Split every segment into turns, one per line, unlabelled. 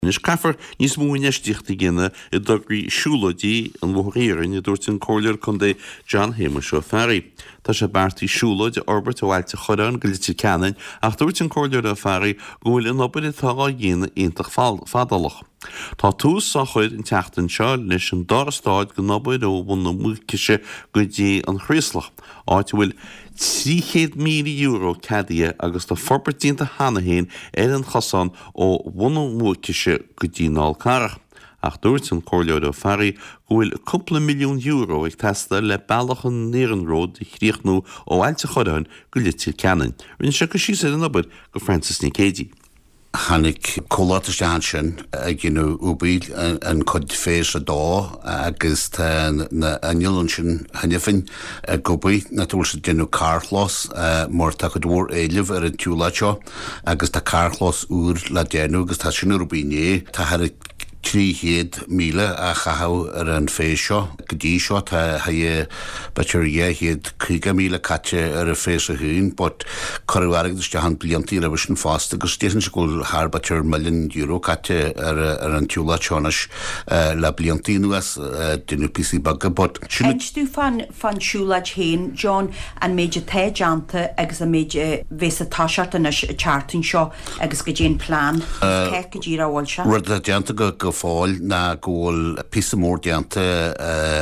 Nis caafar níos múineistíochta ginine I dograí siúladí an bhréirin I dúirt an cóir chun é John Hamish ó Ferry. Tá sé beartaí siúla de orbit ó bhailte chorán go lití ceannain ach dúirt an cóir ó Ferry go bhfuil an obair itá á dhéana iontach fadalach. Tá tús sa chuid an teachtain seo leis an dorastáid go nobair ó bhna múciise go dtí an chríoslach. Áit bhfuil €300,000 cadia agus tá forbertínta hanahéin an chasan ó bhna múciise go dtí náil carach. Ach dúirt an cóir ó Ferry go bhfuil cúpla milliún euro ag testa le bailachan Néaranród I chríochnú ó bhailte chorán go lití ceannain. Rinne se go síos an obair go Francis Ní Cédí.
Hannig cólátas sin ginú úbí an chud féis a dá agus na anilan sin hanifin gobaí na túil sa ginú carchlós mór tá dúir éileh an túúlaiteo agus tá carchlós úr le déanú agus tá sin rubíné tá 300,000 a chathú an féisio go dtí seo tá batir 300,000 caite a fés a hún, but choirhhargus de han blianttí a bhsin fásta agus stéan se goil thar batir €1,000,000 caite ar an túla teonas le blianttí nuas duine písí bagga, but
Edú fan siúlaid héin, John, an méidir téidjanta agus a méidir vés a táseart an chartin seo agus go dtéan plán ce go dtí ráhil se.
Rud a deanta go fáil na ggóil písa mór deanta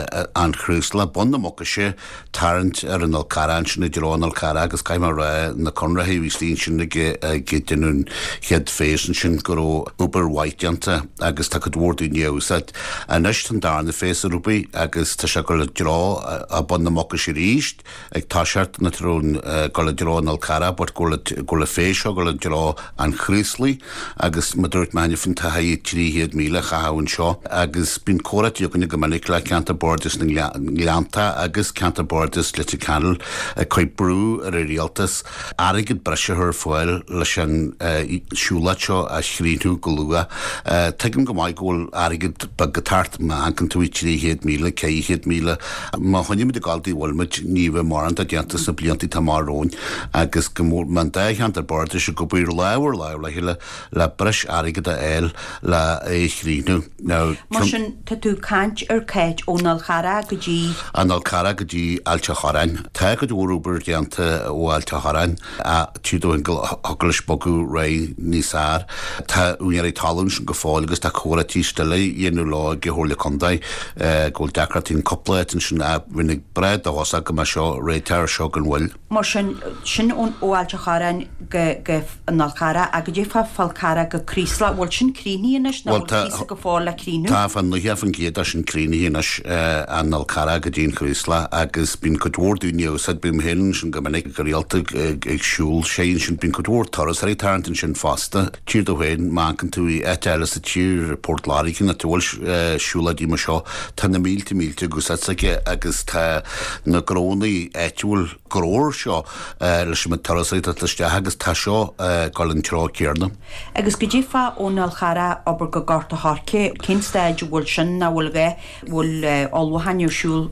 an chrúsla bonnamocha sé tarrant ar an alcarán sin na dirán alcara agus caiimar ra na conrathaí víslín sin gidinún chead fésin sin go uber white deanta agus tá go dúirú neusad a neist an darna fés a rúpaí agus tá se go le drá a bonnamocha sé ríist ag táseart na trún go le dirán alcara bud go le féisio go le drá an chrúslaí agus ma dúirt meine fin tá haí 300,000 chahain seo agus bín córatí go go manic le Canterbordas na Gleanta agus Canterbordas le canal chuid brú ar a rialtas aigid breise thur foiil leis an siúla seo a sríú go lua tuigim go maiid ggóil aigid bagatart má ancan tú 300,000 100,000 má chunim de galdaí bhfuilmid níomh mar an deanta sa bliantí tamáróin agus go mór man de Canterbordas se go bír leabhar le heile le breis aigid a eil le chríú.
Mar sin tú caint ar céit ó nalchara go dtí
an alcara go dtí ailte chorain. Tá go dúrúbar deanta ó ailte chorain a tíúin go hogus bogu ré níosár. Tá úar é talún sin go fáil agus tá choratí stile dhéanú lá gothirla condaid ggóil decratín coplatin sin a rinnig bred a hosa go seo réitear seo an bhfuil.
Mar sin ón ó ailte chorain go nalchara a go dtí falcara go crísla bhil sin críníonas ná go fáil le críú.
Tá fan nuheafan géad sin críníonas an alcara go dtíon chrúsla agus bín go dúirú neusad bím héann sin go minic go réalta ag siúil sé sin bín go dúir toras ar tarntain sin fásta tír do héin má an tú eile sa tír Portláí cin na túil siúla díma seo tá na mílte gusaige agus tá na grónaí éitiúil gróir seo leis me torasaí leiste agus tá seo gáiln trá céarna.
Agus go ddífa ó nalchara obair go garta harce cinsteid bhfuil sin na bhfuil bhfuil olhainú siúil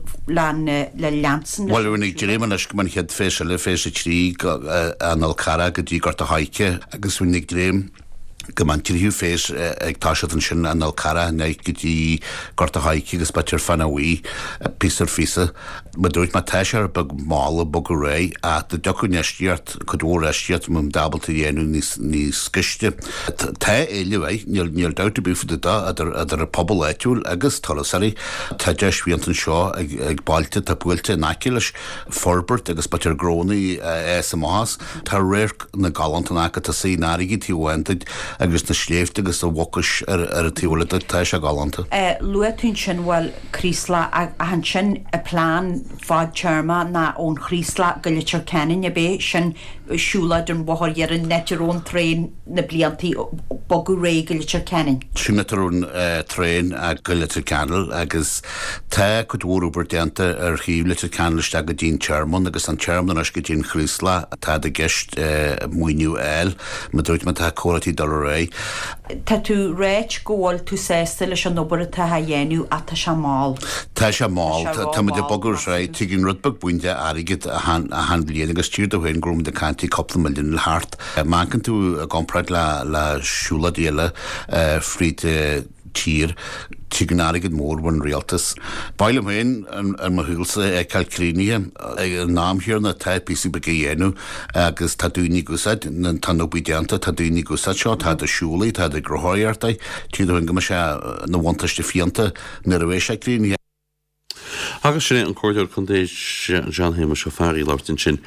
le leansan.
Well nig dréman go man chead féise le féise trí an alcara go dtí garta haice agus bhfuil nig drém go man tíú féis ag táisian sin an alcara ne go dtí garta haici agus batir fannaí píar fisa ma dúirt má teisiar bag mála bog ré a de doú neistíart go dúir eistíart mum dabalta dhéanú ní sciiste. Tá éileh níl dáta búfa da a pobl éitiúil agus talasarí tá deisvíantan seo ag bailte tá builte naciiles forbert agus batir grónaí sa más tá réir na galantan acha tá sí náigi tíhaintaid agus na sléifte agus a bhhacas ar a tíúla tá se galanta.
Luatún sin bhfuil crísla a han sin a plán fád tearma na ón chrísla go litir cenin a bé sin siúla don bhthir ar an netarón tréin na blianttí bogu ré go litir cenin.
Sinnatarún tréin a go litir canal agus Tá go dúrúber deanta híle caniste go dín chairman agus an chairman as go dín chrúsla tá a gist muoinú eil me dúirt me tá choirtí do ré.
Tá tú réit ggóil tú sésta leis an nóbar tá dhéanú a tá se máil.
Tá se máil Tá de bogur ré tuiginn rudbeg buinte aigid a han blian agus tíir do bhain grúm de cantí coppla milliún hart. Mágan tú gompraid lesúla díile fríd tír tuignáigid mór bhain réaltas. Bailm hain an mahúlsa calcríine námhirir na taipíí be dhéanú agus tá dúní gúsad na tanobí deanta tá dúní gúsad seo tá a siúlaí tá a grothirta tíad an go se na bhaantaiste fianta na a bhééis sé críine.
Agus sin an cóir chun Jean Hamish ó fearí láirtain sin